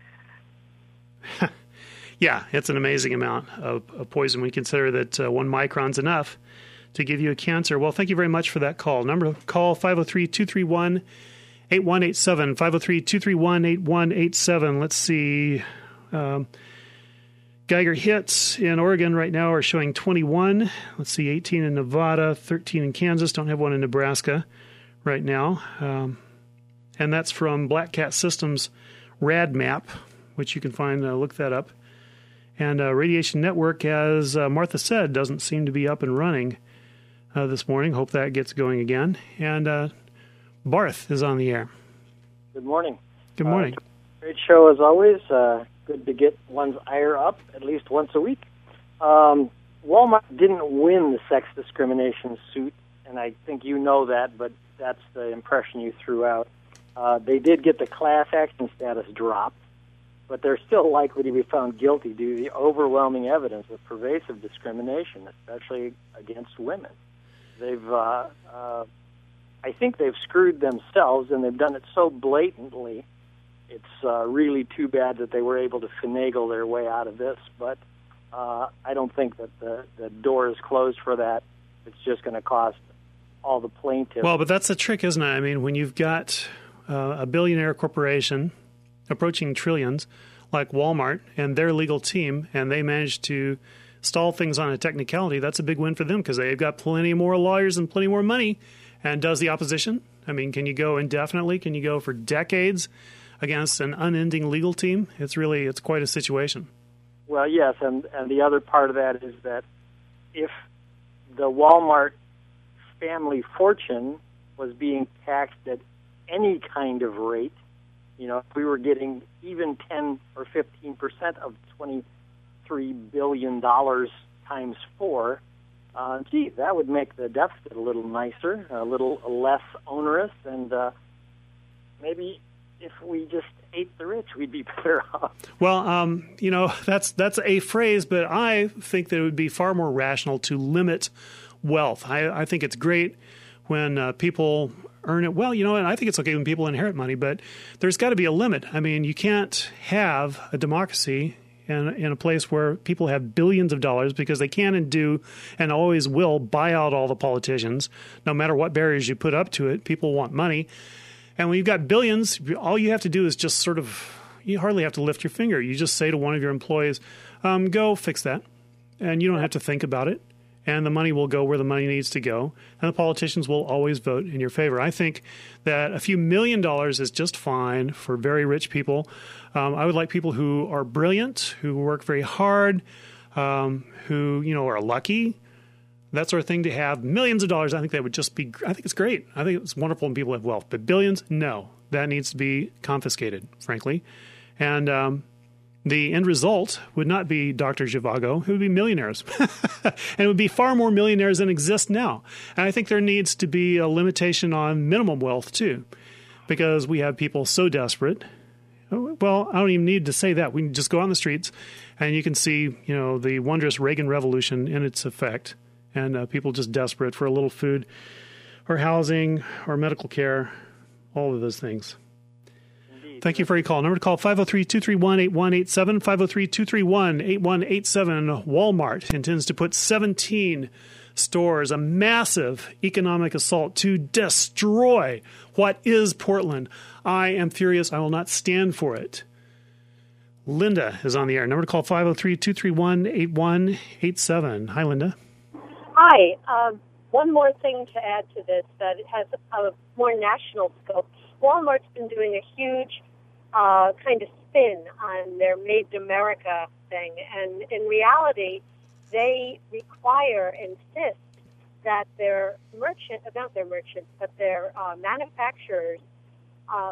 Yeah, it's an amazing amount of, of poison when you consider that uh, one micron's enough to give you a cancer. Well, thank you very much for that call. Number to call, five oh three, two three one, eight one eight seven, five oh three, two three one, eight one eight seven. Let's see. Um, Geiger hits in Oregon right now are showing twenty-one. Let's see, eighteen in Nevada, thirteen in Kansas. Don't have one in Nebraska right now. Um, and that's from Black Cat Systems RAD map, which you can find, uh, look that up. And uh, Radiation Network, as uh, Martha said, doesn't seem to be up and running uh, this morning. Hope that gets going again. And uh, Barth is on the air. Good morning. Good morning. Uh, great show as always. Uh, good to get one's ire up at least once a week. Um, Walmart didn't win the sex discrimination suit, and I think you know that, but that's the impression you threw out. Uh, they did get the class action status dropped, but they're still likely to be found guilty due to the overwhelming evidence of pervasive discrimination, especially against women. They've, uh, uh, I think they've screwed themselves, and they've done it so blatantly. It's uh, really too bad that they were able to finagle their way out of this, but uh, I don't think that the, the door is closed for that. It's just going to cost all the plaintiffs. Well, but that's the trick, isn't it? I mean, when you've got uh, a billionaire corporation approaching trillions like Walmart and their legal team, and they manage to stall things on a technicality, that's a big win for them because they've got plenty more lawyers and plenty more money. And does the opposition? I mean, can you go indefinitely? Can you go for decades against an unending legal team? It's really, it's quite a situation. Well, yes, and, and the other part of that is that if the Walmart family fortune was being taxed at any kind of rate, you know, if we were getting even ten or fifteen percent of twenty-three billion dollars times four, uh, gee, that would make the deficit a little nicer, a little less onerous, and uh, maybe if we just ate the rich, we'd be better off. Well, um, you know, that's that's a phrase, but I think that it would be far more rational to limit wealth. I, I think it's great when uh, people earn it. Well, you know, and I think it's okay when people inherit money, but there's got to be a limit. I mean, you can't have a democracy in, in a place where people have billions of dollars because they can and do and always will buy out all the politicians. No matter what barriers you put up to it, people want money. And when you've got billions, all you have to do is just sort of, you hardly have to lift your finger. You just say to one of your employees, um, go fix that. And you don't have to think about it. And the money will go where the money needs to go. And the politicians will always vote in your favor. I think that a few million dollars is just fine for very rich people. Um, I would like people who are brilliant, who work very hard, um, who, you know, are lucky, that sort of thing, to have millions of dollars. I think that would just be, I think it's great. I think it's wonderful when people have wealth. But billions, no. That needs to be confiscated, frankly. And um, the end result would not be Doctor Zhivago. It would be millionaires. And it would be far more millionaires than exist now. And I think there needs to be a limitation on minimum wealth, too, because we have people so desperate. Well, I don't even need to say that. We can just go on the streets and you can see, you know, the wondrous Reagan Revolution in its effect. And uh, people just desperate for a little food or housing or medical care, all of those things. Indeed. Thank you for your call. Number to call, five oh three, two three one, eight one eight seven, five oh three, two three one, eight one eight seven. Walmart intends to put seventeen stores, a massive economic assault to destroy what is Portland. I am furious. I will not stand for it. Linda is on the air. Number to call, five oh three, two three one, eight one eight seven. Hi, Linda. Hi. Um, one more thing to add to this that it has a more national scope. Walmart's been doing a huge uh, kind of spin on their Made in America thing, and in reality, they require, insist that their merchant, not their merchants, but their uh, manufacturers uh,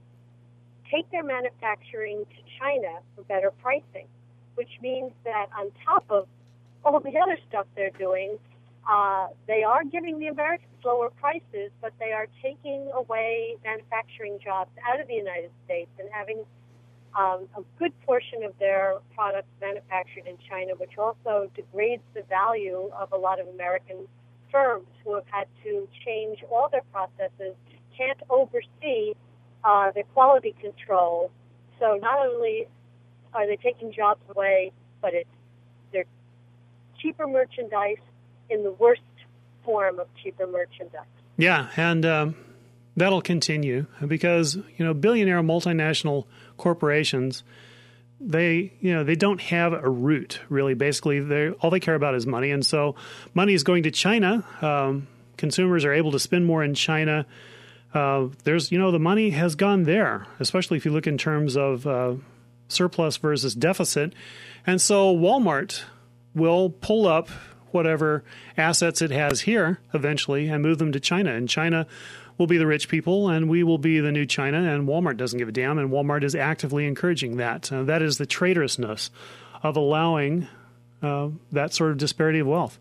take their manufacturing to China for better pricing, which means that on top of all the other stuff they're doing, uh, they are giving the Americans lower prices, but they are taking away manufacturing jobs out of the United States and having um, a good portion of their products manufactured in China, which also degrades the value of a lot of American firms who have had to change all their processes, can't oversee uh, their quality control. So not only are they taking jobs away, but it's they're cheaper merchandise in the worst form of cheaper merchandise. Yeah, and um, that'll continue because, you know, billionaire multinational corporations, they, you know, they don't have a root, really. Basically, they all they care about is money, and so money is going to China. Um, consumers are able to spend more in China. Uh, there's, you know, the money has gone there, especially if you look in terms of uh, surplus versus deficit. And so Walmart will pull up whatever assets it has here eventually and move them to China. And China will be the rich people, and we will be the new China, and Walmart doesn't give a damn, and Walmart is actively encouraging that. Uh, that is the traitorousness of allowing uh, that sort of disparity of wealth.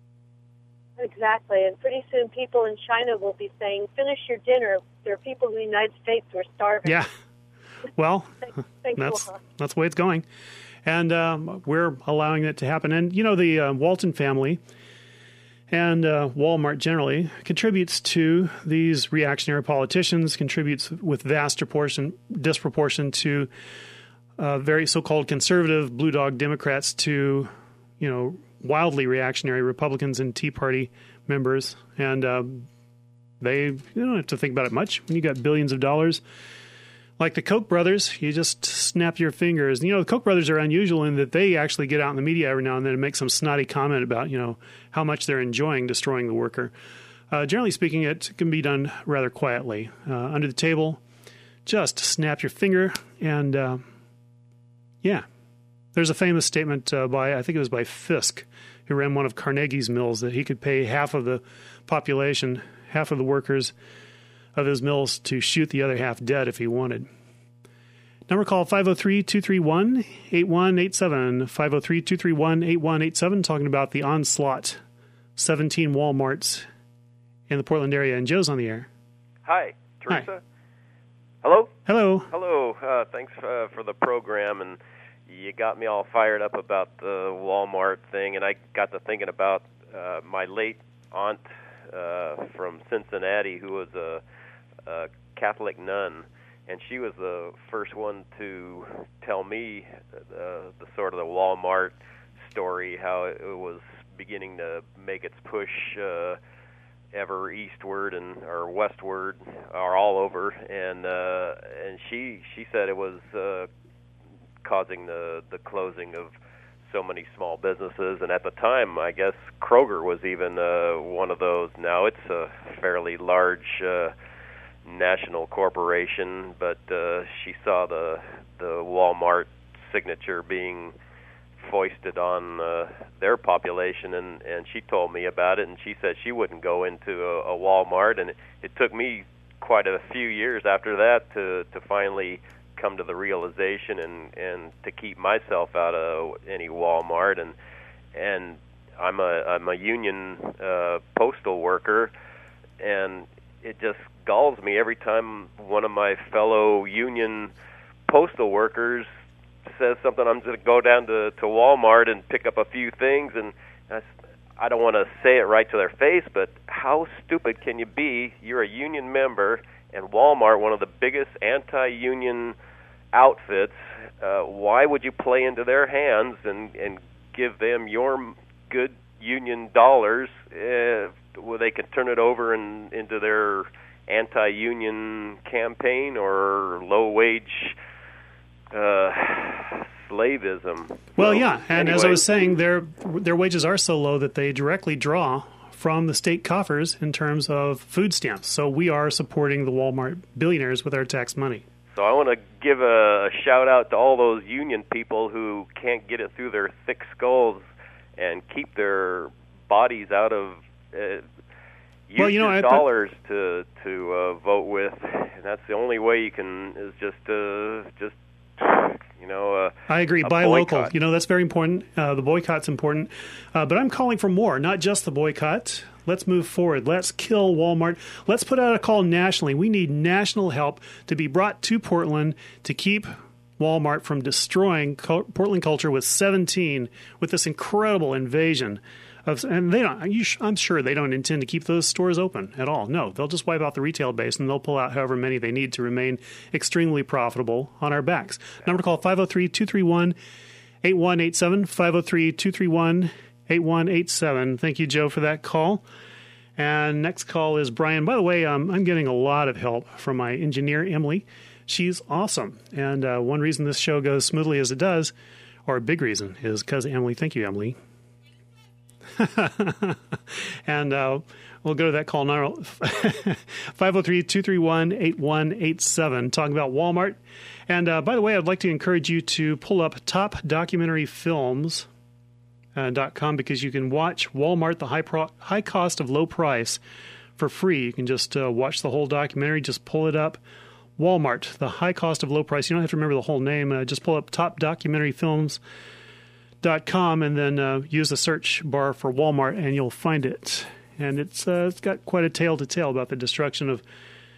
Exactly, and pretty soon people in China will be saying, finish your dinner. There are people in the United States who are starving. Yeah, well, Thanks that's, that's the way it's going. And um, we're allowing it to happen. And, you know, the uh, Walton family and uh, Walmart generally contributes to these reactionary politicians, contributes with vast proportion, disproportion to uh, very so-called conservative blue dog Democrats to, you know, wildly reactionary Republicans and Tea Party members. And uh, they you don't have to think about it much. When you got billions of dollars, like the Koch brothers, you just snap your fingers. You know, the Koch brothers are unusual in that they actually get out in the media every now and then and make some snotty comment about, you know, how much they're enjoying destroying the worker. Uh, generally speaking, it can be done rather quietly. Uh, under the table, just snap your finger and, uh, yeah. There's a famous statement uh, by, I think it was by Fisk, who ran one of Carnegie's mills, that he could pay half of the population, half of the workers of his mills to shoot the other half dead if he wanted. Number call five oh three, two three one, eight one eight seven, five oh three, two three one, eight one eight seven, talking about the onslaught, seventeen Walmarts in the Portland area. And Joe's on the air. Hi, Teresa. Hi. Hello? Hello. Hello. Uh, thanks uh, for the program, and you got me all fired up about the Walmart thing, and I got to thinking about uh, my late aunt uh, from Cincinnati, who was a a Catholic nun, and she was the first one to tell me the, the sort of the Walmart story, how it was beginning to make its push uh, ever eastward and or westward or all over, and uh, and she she said it was uh, causing the the closing of so many small businesses, and at the time, I guess Kroger was even uh, one of those. Now it's a fairly large Uh, national corporation, but uh, she saw the the Walmart signature being foisted on uh, their population, and, and she told me about it, and she said she wouldn't go into a, a Walmart, and it, it took me quite a few years after that to, to finally come to the realization and, and to keep myself out of any Walmart, and and I'm a I'm a union uh, postal worker, and it just galls me every time one of my fellow union postal workers says something. I'm going to go down to, to Walmart and pick up a few things, and I, I don't want to say it right to their face, but how stupid can you be? You're a union member, and Walmart, one of the biggest anti-union outfits, uh, why would you play into their hands and, and give them your good union dollars uh, where they can turn it over and into their anti-union campaign or low-wage uh, slavism. Well, So, yeah, and as I anyway. was saying, their their wages are so low that they directly draw from the state coffers in terms of food stamps. So we are supporting the Walmart billionaires with our tax money. So I want to give a, a shout out to all those union people who can't get it through their thick skulls and keep their bodies out of uh, use Well, you know, your I- dollars to to uh, vote with. And that's the only way you can is just uh, just you know. Uh, I agree. a Buy local. boycott. You know, that's very important. Uh, the boycott's important. Uh, but I'm calling for more, not just the boycott. Let's move forward. Let's kill Walmart. Let's put out a call nationally. We need national help to be brought to Portland to keep Walmart from destroying co- Portland culture with seventeen, with this incredible invasion. Of, and they don't. You sh- I'm sure they don't intend to keep those stores open at all. No, they'll just wipe out the retail base and they'll pull out however many they need to remain extremely profitable on our backs. Number to call five oh three, two three one, eight one eight seven, five oh three, two three one, eight one eight seven. Thank you, Joe, for that call. And next call is Brian. By the way, um, I'm getting a lot of help from my engineer, Emily. She's awesome. And uh, one reason this show goes smoothly as it does, or a big reason, is because Emily. Thank you, Emily. and uh, we'll go to that call now. five oh three, two three one, eight one eight seven, talking about Walmart. And uh, by the way, I'd like to encourage you to pull up top documentary films dot com because you can watch Walmart, the high, pro- high cost of low price, for free. You can just uh, watch the whole documentary, just pull it up. Walmart, the high cost of low price. You don't have to remember the whole name. Uh, just pull up top documentary films dot com and then uh, use the search bar for Walmart and you'll find it. And it's uh, it's got quite a tale to tell about the destruction of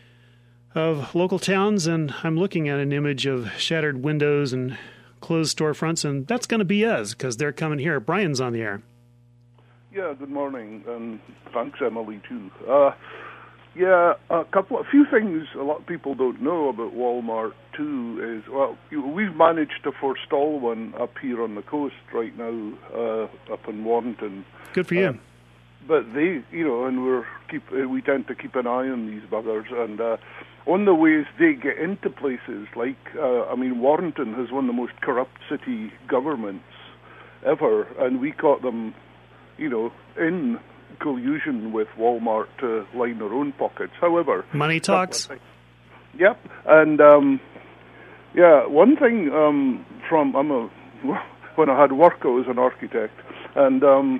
of local towns. And I'm looking at an image of shattered windows and closed storefronts, and that's going to be us because they're coming here. Brian's on the air. Yeah, good morning, and thanks, Emily, too. Uh, yeah, a couple, a few things a lot of people don't know about Walmart too is, well, you, we've managed to forestall one up here on the coast right now, uh, up in Warrenton. Good for you. Uh, but they, you know, and we're keep we tend to keep an eye on these buggers, and uh, one of the ways they get into places like, uh, I mean, Warrenton has one of the most corrupt city governments ever, and we caught them, you know, in collusion with Walmart to line their own pockets. However, money talks. Yep, and um, yeah, one thing um, from I'm a when I had work, I was an architect, and um,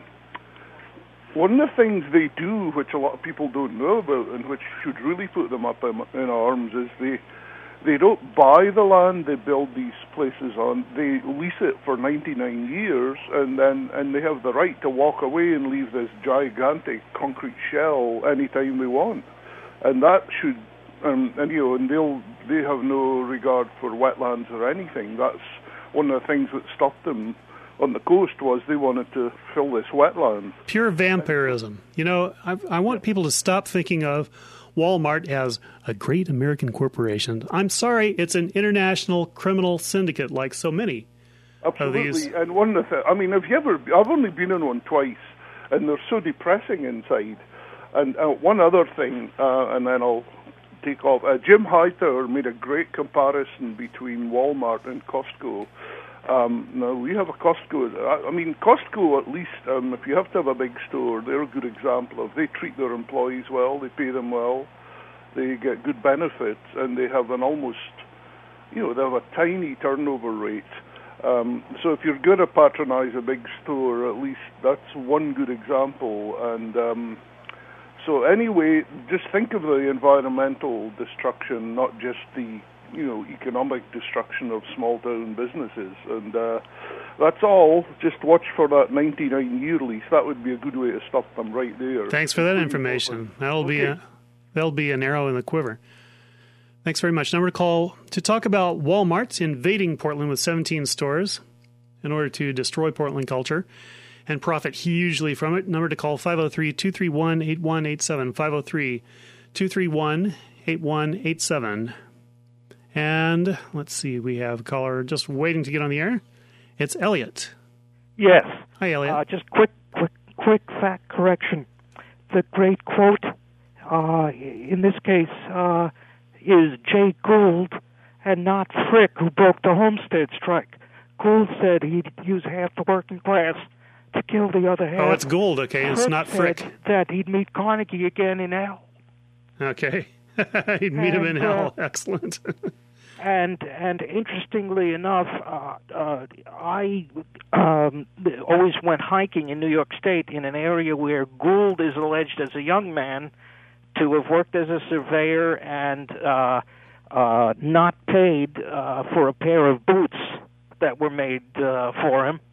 one of the things they do, which a lot of people don't know about, and which should really put them up in, in arms, is they they don't buy the land they build these places on. They lease it for ninety-nine years, and then and they have the right to walk away and leave this gigantic concrete shell anytime they want. And that should, um, and you know, and they'll they have no regard for wetlands or anything. That's one of the things that stopped them on the coast, was they wanted to fill this wetland. Pure vampirism. You know, I, I want people to stop thinking of Walmart as a great American corporation. I'm sorry, it's an international criminal syndicate like so many Absolutely. of these. And one of the, I mean, have you ever, I've only been in one twice, and they're so depressing inside. And uh, one other thing, uh, and then I'll take off. Uh, Jim Hightower made a great comparison between Walmart and Costco. Um, now, we have a Costco. I mean, Costco, at least, um, if you have to have a big store, they're a good example of, they treat their employees well, they pay them well, they get good benefits, and they have an almost, you know, they have a tiny turnover rate. Um, so if you're going to patronize a big store, at least that's one good example. And um, so anyway, just think of the environmental destruction, not just the you know, economic destruction of small town businesses. And uh, that's all. Just watch for that ninety-nine year lease. That would be a good way to stop them right there. Thanks for that information. That'll okay. be a that'll be an arrow in the quiver. Thanks very much. Number to call to talk about Walmart invading Portland with seventeen stores in order to destroy Portland culture and profit hugely from it. Number to call five oh three, two three one, eight one eight seven, five oh three, two three one, eight one eight seven. And let's see, we have a caller just waiting to get on the air. It's Elliot. Yes. Hi, Elliot. Uh, just quick, quick, quick fact correction. The great quote uh, in this case uh, is Jay Gould and not Frick, who broke the Homestead strike. Gould said he'd use half the working class to kill the other half. Oh, it's Gould, okay. It's Frick not Frick. said that he'd meet Carnegie again in hell. Okay. He'd meet him in And, hell. uh, Excellent. And and interestingly enough, uh, uh, I um, always went hiking in New York State in an area where Gould is alleged as a young man to have worked as a surveyor and uh, uh, not paid uh, for a pair of boots that were made uh, for him.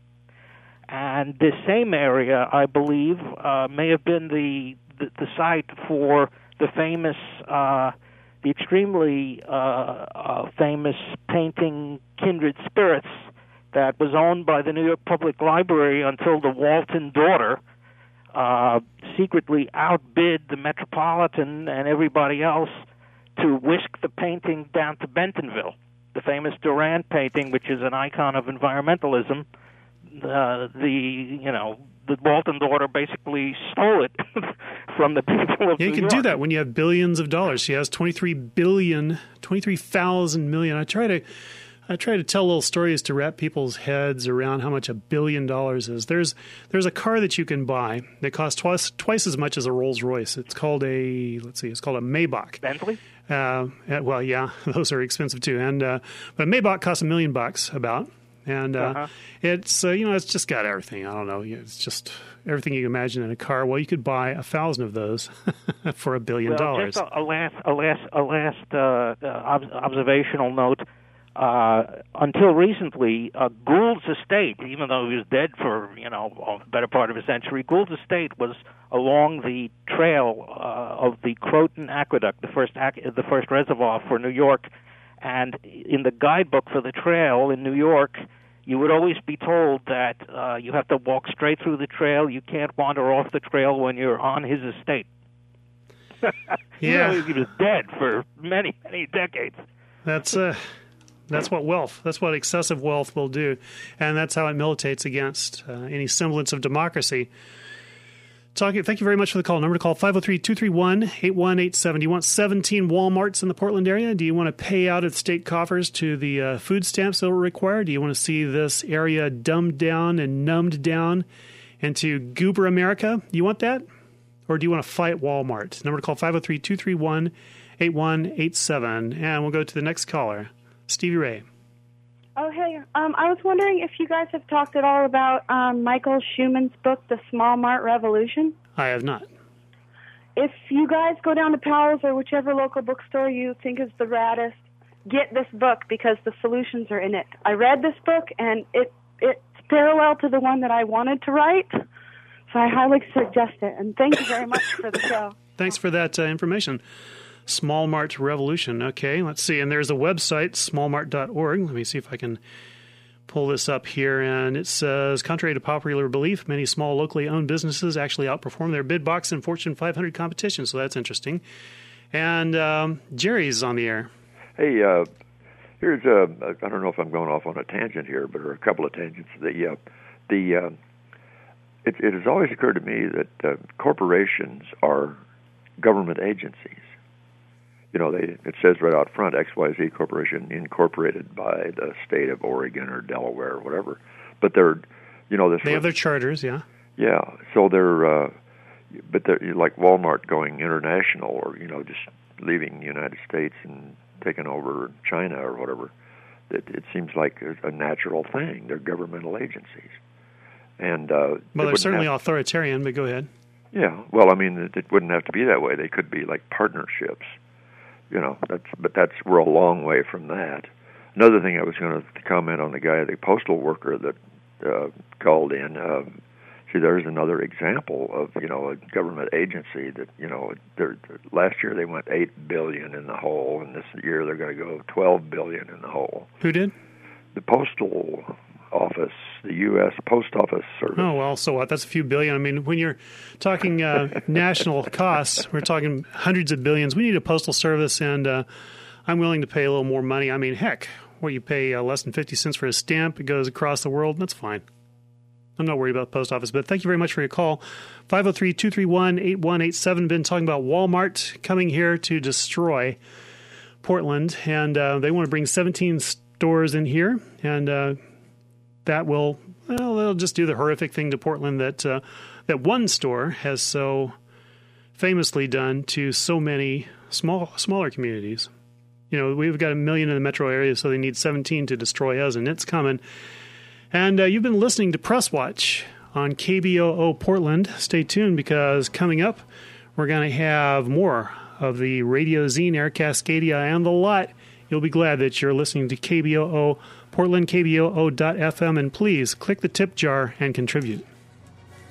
And this same area, I believe, uh, may have been the, the, the site for the famous... Uh, the extremely uh, uh, famous painting Kindred Spirits that was owned by the New York Public Library until the Walton daughter uh, secretly outbid the Metropolitan and everybody else to whisk the painting down to Bentonville, the famous Durand painting, which is an icon of environmentalism. Uh, the, you know, the Walton daughter basically stole it from the people of Yeah, you New can York. do that when you have billions of dollars. She has twenty-three billion, twenty-three thousand million. I try to, I try to tell little stories to wrap people's heads around how much a billion dollars is. There's, there's a car that you can buy that costs twice, twice as much as a Rolls Royce. It's called a, let's see, it's called a Maybach. Bentley? Uh, well, yeah, those are expensive too. And uh, but a Maybach costs a million bucks about. And uh, Uh-huh. it's, uh, you know, it's just got everything. I don't know. It's just everything you can imagine in a car. Well, you could buy a thousand of those for a billion well, dollars. Just a, a last, a last, a last uh, uh, ob- observational note. Uh, until recently, uh, Gould's estate, even though he was dead for you know the better part of a century, Gould's estate was along the trail uh, of the Croton Aqueduct, the first aqu- the first reservoir for New York. And in the guidebook for the trail in New York, you would always be told that uh, you have to walk straight through the trail. You can't wander off the trail when you're on his estate. Yeah. Really, he was dead for many, many decades. That's uh, that's what wealth, that's what excessive wealth will do. And that's how it militates against uh, any semblance of democracy. Talking, thank you very much for the call. Number to call, five oh three, two three one, eight one eight seven. Do you want seventeen Walmarts in the Portland area? Do you want to pay out of state coffers to the uh, food stamps that will require? Do you want to see this area dumbed down and numbed down into goober America? You want that? Or do you want to fight Walmart? Number to call, five oh three, two three one, eight one eight seven. And we'll go to the next caller, Stevie Ray. Oh, hey. Um, I was wondering if you guys have talked at all about um, Michael Schumann's book, The Small Mart Revolution. I have not. If you guys go down to Powell's or whichever local bookstore you think is the raddest, get this book because the solutions are in it. I read this book, and it it's parallel to the one that I wanted to write, so I highly suggest it. And thank you very much for the show. Thanks for that uh, information. Small Mart Revolution. Okay, let's see. And there's a website, small mart dot org. Let me see if I can pull this up here. And it says, contrary to popular belief, many small locally owned businesses actually outperform their bid box in Fortune five hundred competition. So that's interesting. And um, Jerry's on the air. Hey, uh, here's uh, I don't know if I'm going off on a tangent here, but there are a couple of tangents. The uh, the uh, it, it has always occurred to me that uh, corporations are government agencies. You know, they it says right out front, X Y Z Corporation incorporated by the state of Oregon or Delaware or whatever. But they're, you know, this. They have their charters, yeah. Yeah, so they're, uh, but they're like Walmart going international, or you know, just leaving the United States and taking over China or whatever. It, it seems like a natural thing. They're governmental agencies, and uh, well, they're certainly have, authoritarian. But go ahead. Yeah, well, I mean, it, it wouldn't have to be that way. They could be like partnerships. You know, that's but that's we're a long way from that. Another thing I was going to comment on the guy, the postal worker that uh, called in. Uh, see, there's another example of you know a government agency that you know last year they went eight billion in the hole, and this year they're going to go twelve billion in the hole. Who did? The postal office, the U S Post Office Service. Oh, well, so what? That's a few billion. I mean, when you're talking uh, national costs, we're talking hundreds of billions. We need a postal service, and uh, I'm willing to pay a little more money. I mean, heck, where you pay uh, less than fifty cents for a stamp, it goes across the world, that's fine. I'm not worried about the post office, but thank you very much for your call. five oh three, two three one, eight one eight seven. Been talking about Walmart coming here to destroy Portland, and uh, they want to bring seventeen stores in here, and uh, that will, well, they'll just do the horrific thing to Portland that uh, that one store has so famously done to so many small smaller communities. You know, we've got a million in the metro area, so they need seventeen to destroy us, and it's coming. And uh, you've been listening to Press Watch on K B O O Portland. Stay tuned, because coming up, we're going to have more of the Radio Zine, Air Cascadia, and the lot. You'll be glad that you're listening to K B O O Portland, K B O O dot F M, and please click the tip jar and contribute.